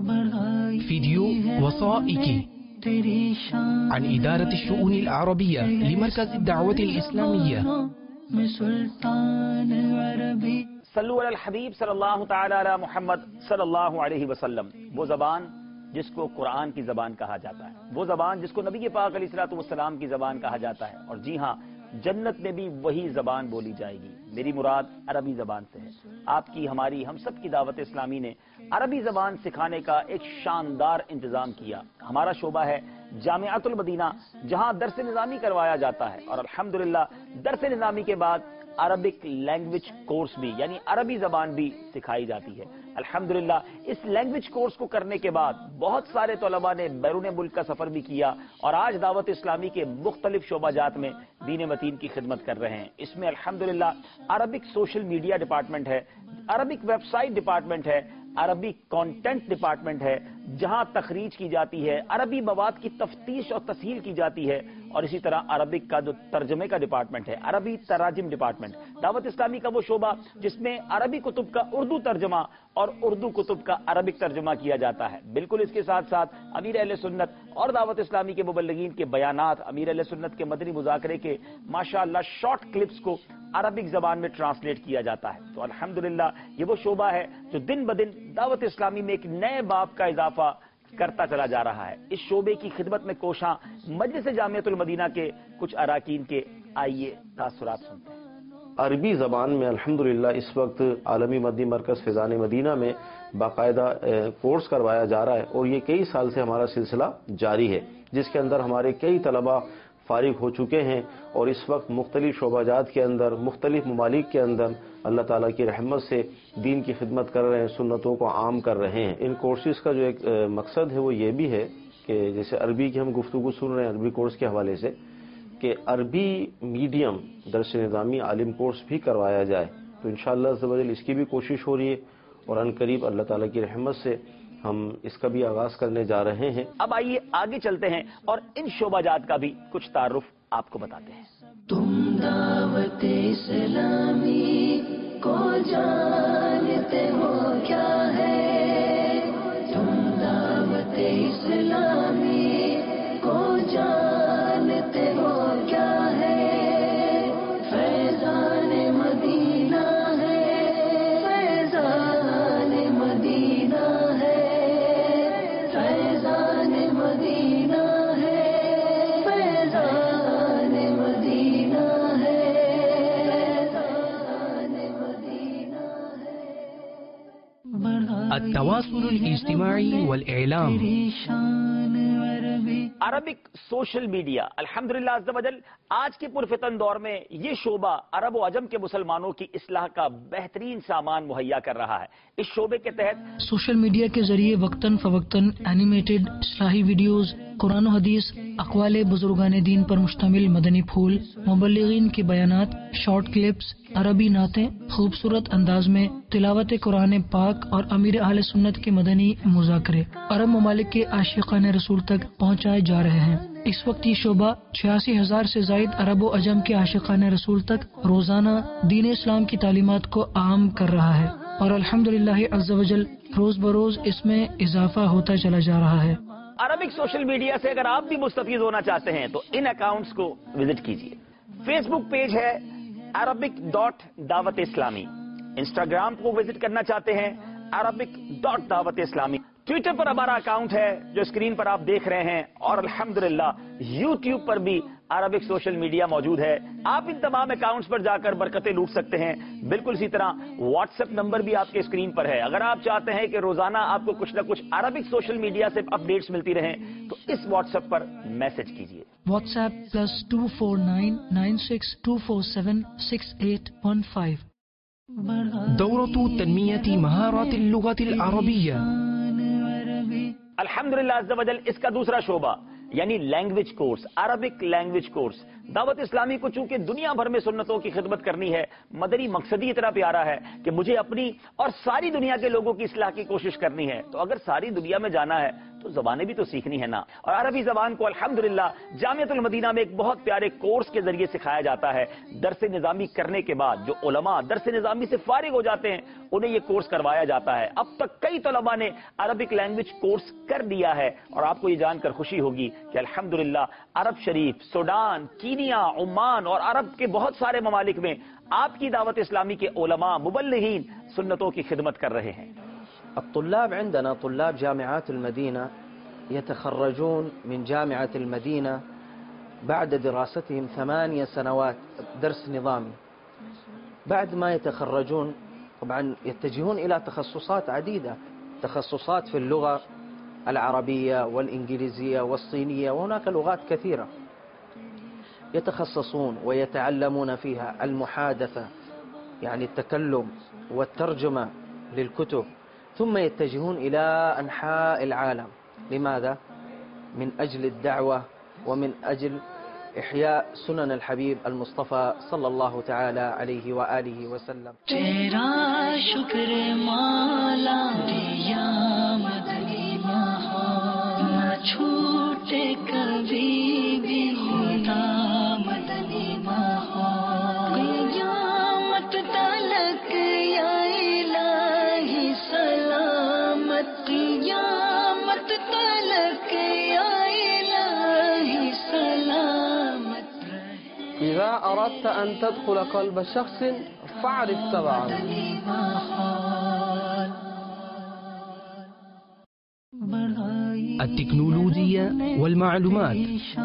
فيديو وثائقي عن إدارة الشؤون العربية لمركز الدعوة الإسلامية. صلو علی الحبیب صلی اللہ تعالی علی محمد صلی اللہ علیہ وسلم. وہ زبان جس کو قرآن کی زبان کہا جاتا ہے، وہ زبان جس کو نبی پاک علیہ الصلوۃ والسلام کی زبان کہا جاتا ہے، اور جی ہاں، جنت میں بھی وہی زبان بولی جائے گی. میری مراد عربی زبان سے ہے. آپ کی، ہماری، ہم سب کی دعوت اسلامی نے عربی زبان سکھانے کا ایک شاندار انتظام کیا. ہمارا شعبہ ہے جامعۃ المدینہ، جہاں درس نظامی کروایا جاتا ہے، اور الحمدللہ درس نظامی کے بعد عربک لینگویج کورس بھی، یعنی عربی زبان بھی سکھائی جاتی ہے. الحمدللہ اس لینگویج کورس کو کرنے کے بعد بہت سارے طلباء نے بیرون ملک کا سفر بھی کیا، اور آج دعوت اسلامی کے مختلف شعبہ جات میں دین متین کی خدمت کر رہے ہیں. اس میں الحمدللہ عربک سوشل میڈیا ڈپارٹمنٹ ہے، عربک ویب سائٹ ڈپارٹمنٹ ہے، عربی کانٹینٹ ڈپارٹمنٹ ہے، جہاں تخریج کی جاتی ہے، عربی مواد کی تفتیش اور تصحیح کی جاتی ہے، اور اسی طرح عربک کا جو ترجمے کا ڈپارٹمنٹ ہے، عربی تراجم ڈپارٹمنٹ. دعوت اسلامی کا وہ شعبہ جس میں عربی کتب کا اردو ترجمہ اور اردو کتب کا عربک ترجمہ کیا جاتا ہے. بالکل اس کے ساتھ ساتھ امیر اہل سنت اور دعوت اسلامی کے مبلغین کے بیانات، امیر اہل سنت کے مدنی مذاکرے کے ماشاءاللہ شارٹ کلپس کو عربک زبان میں ٹرانسلیٹ کیا جاتا ہے. تو الحمدللہ یہ وہ شعبہ ہے جو دن بدن دعوت اسلامی میں ایک نئے باب کا اضافہ کرتا چلا جا رہا ہے. اس شعبے کی خدمت میں کوشاں مجلس جامعۃ المدینہ کے کچھ اراکین کے آئیے تاثرات سنتے ہیں. عربی زبان میں الحمدللہ اس وقت عالمی مدنی مرکز فیضان مدینہ میں باقاعدہ کورس کروایا جا رہا ہے، اور یہ کئی سال سے ہمارا سلسلہ جاری ہے، جس کے اندر ہمارے کئی طلباء فارغ ہو چکے ہیں، اور اس وقت مختلف شعبہ جات کے اندر، مختلف ممالک کے اندر اللہ تعالیٰ کی رحمت سے دین کی خدمت کر رہے ہیں، سنتوں کو عام کر رہے ہیں. ان کورسز کا جو ایک مقصد ہے وہ یہ بھی ہے کہ جیسے عربی کی ہم گفتگو سن رہے ہیں عربی کورس کے حوالے سے، کہ عربی میڈیم درس نظامی عالم کورس بھی کروایا جائے. تو انشاءاللہ عز و جل اس کی بھی کوشش ہو رہی ہے، اور ان قریب اللہ تعالیٰ کی رحمت سے ہم اس کا بھی آغاز کرنے جا رہے ہیں. اب آئیے آگے چلتے ہیں اور ان شعبہ جات کا بھی کچھ تعارف آپ کو بتاتے ہیں. تم دعوت اسلامی کو جانتے ہو کیا ہے؟ تم دعوت اسلامی کو جانتے ہو کیا ہے؟ فیضان مدینہ ہے، فیضان مدینہ ہے، فیضان مدینہ ہے، فیضان مدینہ ہے، فیضان مدینہ ہے. التواصل الاجتماعي والإعلام. عربک سوشل میڈیا الحمدللہ عز و جل آج کے پرفتن دور میں یہ شعبہ عرب و عجم کے مسلمانوں کی اصلاح کا بہترین سامان مہیا کر رہا ہے. اس شعبے کے تحت سوشل میڈیا کے ذریعے وقتاً فوقتاً اینیمیٹڈ اصلاحی ویڈیوز، قرآن و حدیث، اقوال بزرگان دین پر مشتمل مدنی پھول، مبلغین کے بیانات، شارٹ کلپس، عربی نعتیں خوبصورت انداز میں، تلاوت قرآن پاک اور امیر اہل سنت کے مدنی مذاکرے عرب ممالک کے عاشقان رسول تک پہنچائے جا رہے ہیں. اس وقت یہ شعبہ 86,000 سے زائد عرب و عجم کے عاشقان رسول تک روزانہ دین اسلام کی تعلیمات کو عام کر رہا ہے، اور الحمدللہ عز و جل روز بروز اس میں اضافہ ہوتا چلا جا رہا ہے. عربک سوشل میڈیا سے اگر آپ بھی مستفید ہونا چاہتے ہیں تو ان اکاؤنٹس کو وزٹ کیجیے. فیس بک پیج ہے Arabic.دعوت اسلامی. انسٹاگرام کو وزٹ کرنا چاہتے ہیں Arabic.دعوت اسلامی. ٹویٹر پر ہمارا اکاؤنٹ ہے جو اسکرین پر آپ دیکھ رہے ہیں، اور الحمدللہ یوٹیوب پر بھی عربک سوشل میڈیا موجود ہے. آپ ان تمام اکاؤنٹس پر جا کر برکتیں لوٹ سکتے ہیں. بالکل اسی طرح واٹس ایپ نمبر بھی آپ کے اسکرین پر ہے. اگر آپ چاہتے ہیں کہ روزانہ آپ کو کچھ نہ کچھ عربک سوشل میڈیا سے اپڈیٹس ملتی رہیں تو اس واٹس ایپ پر میسج کیجیے. WhatsApp +249 96 247 6815. دورة تنمية مهارات اللغة العربية. الحمدللہ عز و جل اس کا دوسرا شعبہ یعنی language course, Arabic language course. Dawat Islami کو چونکہ دنیا بھر میں سنتوں کی خدمت کرنی ہے، مدنی مقصد ہی اتنا پیارا ہے کہ مجھے اپنی اور ساری دنیا کے لوگوں کی اصلاح کی کوشش کرنی ہے. تو اگر ساری دنیا میں جانا ہے تو زبانیں بھی تو سیکھنی ہے نا. اور عربی زبان کو الحمدللہ جامعۃ المدینہ میں ایک بہت پیارے کورس کے ذریعے سکھایا جاتا ہے. درس نظامی کرنے کے بعد جو علماء درس نظامی سے فارغ ہو جاتے ہیں انہیں یہ کورس کروایا جاتا ہے. اب تک کئی طلباء نے عربک لینگویج کورس کر دیا ہے اور آپ کو یہ جان کر خوشی ہوگی کہ الحمدللہ عرب شریف، سوڈان، کینیا، عمان اور عرب کے بہت سارے ممالک میں آپ کی دعوت اسلامی کے علماء مبلغین سنتوں کی خدمت کر رہے ہیں. الطلاب عندنا طلاب جامعات المدينة يتخرجون من جامعة المدينة بعد دراستهم 8 سنوات درس نظامي. بعد ما يتخرجون طبعا يتجهون إلى تخصصات عديدة، تخصصات في اللغة العربية والإنجليزية والصينية، وهناك لغات كثيرة يتخصصون ويتعلمون فيها المحادثة يعني التكلم والترجمة للكتب، ثم يتجهون إلى أنحاء العالم. لماذا؟ من أجل الدعوة ومن أجل إحياء سنن الحبيب المصطفى صلى الله تعالى عليه وآله وسلم. تیرا شکر مالا دیا مدنی ماحول نہ چھوٹے کبھی بھی خدا مدنی ماحول قیامت تلک یا الہی سلامت قیامت تلک یا الہی سلامت. إذا أردت أن تدخل قلب شخص فاعرف تبعه. التكنولوجيا والمعلومات.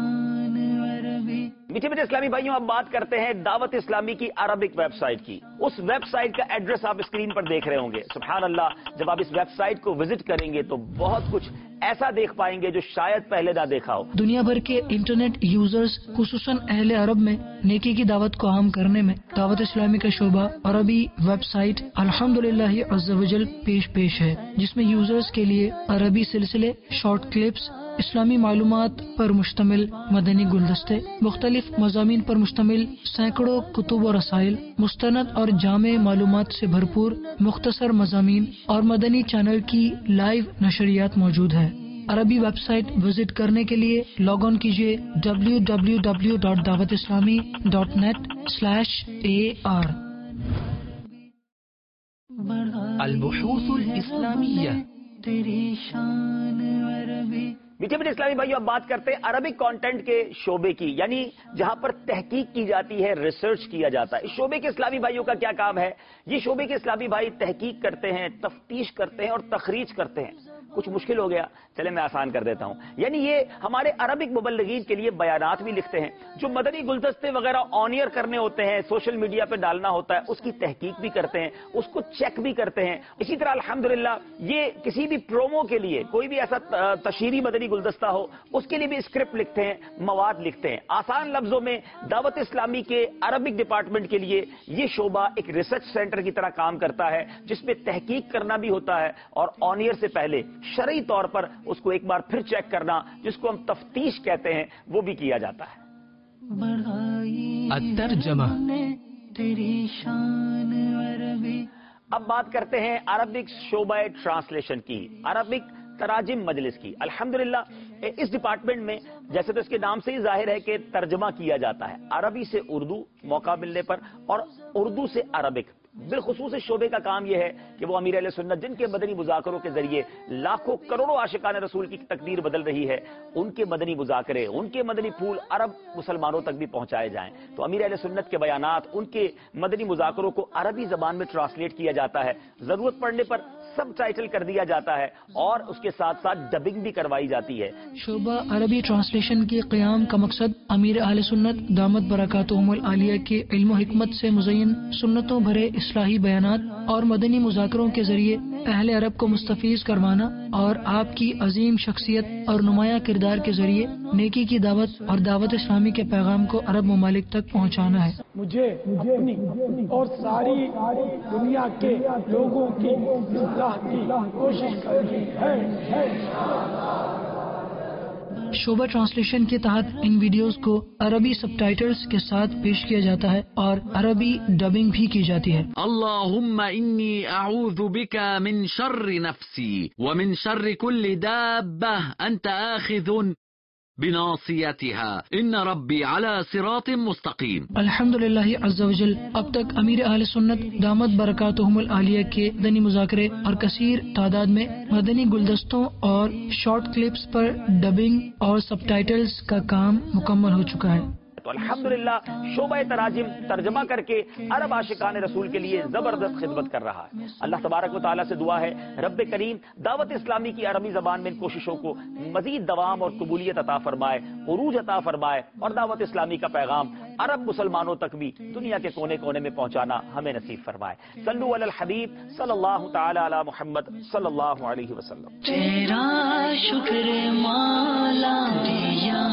میٹھے میٹھے اسلامی بھائیوں، اب بات کرتے ہیں دعوت اسلامی کی عربک ویب سائٹ کی. اس ویب سائٹ کا ایڈریس آپ اسکرین پر دیکھ رہے ہوں گے. سبحان اللہ، جب آپ اس ویب سائٹ کو وزٹ کریں گے تو بہت کچھ ایسا دیکھ پائیں گے جو شاید پہلے نہ دیکھا ہو. دنیا بھر کے انٹرنیٹ یوزرز خصوصاً اہل عرب میں نیکی کی دعوت کو عام کرنے میں دعوت اسلامی کا شعبہ عربی ویب سائٹ الحمدللہ عز وجل پیش ہے، جس میں یوزرز کے لیے عربی سلسلے، شارٹ کلپس، اسلامی معلومات پر مشتمل مدنی گلدستے، مختلف مضامین پر مشتمل سینکڑوں کتب و رسائل، مستند اور جامع معلومات سے بھرپور مختصر مضامین اور مدنی چینل کی لائیو نشریات موجود ہے. عربی ویب سائٹ وزٹ کرنے کے لیے لاگ آن کیجیے www.dawatislami.net/ar. البحوث الإسلامية. میٹھے میٹھے اسلامی بھائیو، اب بات کرتے ہیں عربک کانٹینٹ کے شعبے کی، یعنی جہاں پر تحقیق کی جاتی ہے، ریسرچ کیا جاتا ہے. اس شعبے کے اسلامی بھائیوں کا کیا کام ہے؟ یہ شعبے کے اسلامی بھائی تحقیق کرتے ہیں، تفتیش کرتے ہیں اور تخریج کرتے ہیں. کچھ مشکل ہو گیا، چلے میں آسان کر دیتا ہوں. یعنی یہ ہمارے عربک مبلغین کے لیے بیانات بھی لکھتے ہیں، جو مدنی گلدستے وغیرہ آن ایئر کرنے ہوتے ہیں، سوشل میڈیا پہ ڈالنا ہوتا ہے، اس کی تحقیق بھی کرتے ہیں، اس کو چیک بھی کرتے ہیں. اسی طرح الحمدللہ یہ کسی بھی پرومو کے لیے کوئی بھی ایسا تشہیری مدنی گلدستہ ہو، اس کے لیے بھی اسکرپٹ لکھتے ہیں، مواد لکھتے ہیں. آسان لفظوں میں دعوت اسلامی کے عربک ڈپارٹمنٹ کے لیے یہ شعبہ ایک ریسرچ سینٹر کی طرح کام کرتا ہے، جس میں تحقیق کرنا بھی ہوتا ہے اور آن ایئر سے پہلے شرعی طور پر اس کو ایک بار پھر چیک کرنا، جس کو ہم تفتیش کہتے ہیں، وہ بھی کیا جاتا ہے. الترجمة. اب بات کرتے ہیں عربک شعبہ ٹرانسلیشن کی، عربک تراجم مجلس کی. الحمدللہ اس ڈپارٹمنٹ میں جیسے تو اس کے نام سے ہی ظاہر ہے کہ ترجمہ کیا جاتا ہے، عربی سے اردو موقع ملنے پر اور اردو سے عربک. بالخصوص اس شعبے کا کام یہ ہے کہ وہ امیر اہل سنت جن کے مدنی مذاکروں کے ذریعے لاکھوں کروڑوں عاشقان رسول کی تقدیر بدل رہی ہے، ان کے مدنی مذاکرے، ان کے مدنی پھول عرب مسلمانوں تک بھی پہنچائے جائیں. تو امیر اہل سنت کے بیانات، ان کے مدنی مذاکروں کو عربی زبان میں ٹرانسلیٹ کیا جاتا ہے، ضرورت پڑنے پر سب ٹائٹل کر دیا جاتا ہے اور اس کے ساتھ ساتھ ڈبنگ بھی کروائی جاتی ہے. شعبہ عربی ٹرانسلیشن کے قیام کا مقصد امیر اہل سنت دامت برکاتہم العالیہ کے علم و حکمت سے مزین سنتوں بھرے اصلاحی بیانات اور مدنی مذاکروں کے ذریعے اہل عرب کو مستفیض کروانا اور آپ کی عظیم شخصیت اور نمایاں کردار کے ذریعے نیکی کی دعوت اور دعوت اسلامی کے پیغام کو عرب ممالک تک پہنچانا ہے. مجھے اپنی اور ساری دنیا کے لوگوں کی اصلاح کی کوشش کرنی ہے. شعبہ ٹرانسلیشن کے تحت ان ویڈیوز کو عربی سب ٹائٹلز کے ساتھ پیش کیا جاتا ہے اور عربی ڈبنگ بھی کی جاتی ہے۔ اللهم انی اعوذ بک من شر نفسی ومن شر کل دابة انت آخذ بناصیتها ان ربی علی صراط مستقیم۔ الحمدللہ عز و جل اب تک امیر اہل سنت دامت برکاتہم العالیہ کے مدنی مذاکرے اور کثیر تعداد میں مدنی گلدستوں اور شارٹ کلپس پر ڈبنگ اور سب ٹائٹلز کا کام مکمل ہو چکا ہے۔ تو الحمدللہ شعبہ تراجم ترجمہ کر کے عرب عاشقان رسول کے لیے زبردست خدمت کر رہا ہے۔ اللہ تبارک و تعالیٰ سے دعا ہے رب کریم دعوت اسلامی کی عربی زبان میں ان کوششوں کو مزید دوام اور قبولیت عطا فرمائے، عروج عطا فرمائے اور دعوت اسلامی کا پیغام عرب مسلمانوں تک بھی دنیا کے کونے کونے میں پہنچانا ہمیں نصیب فرمائے۔ صلو علی الحبیب صلی اللہ تعالی علی محمد صلی اللہ علیہ وسلم۔ تیرا شکر مولا دیا